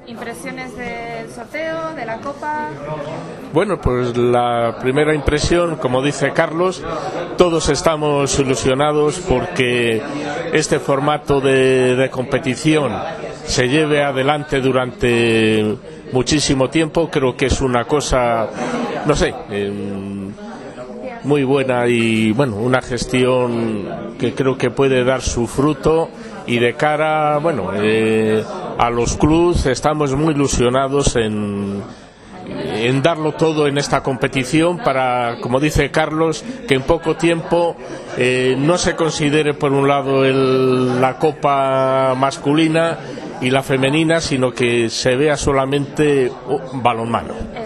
¿Impresiones del sorteo, de la Copa? Bueno, pues la primera impresión, como dice Carlos, todos estamos ilusionados porque este formato de competición se lleve adelante durante muchísimo tiempo. Creo que es una cosa, no sé, muy buena y bueno, una gestión que creo que puede dar su fruto. Y de cara, bueno, a los clubes estamos muy ilusionados en darlo todo en esta competición para, como dice Carlos, que en poco tiempo no se considere por un lado la Copa masculina y la femenina, sino que se vea solamente balonmano.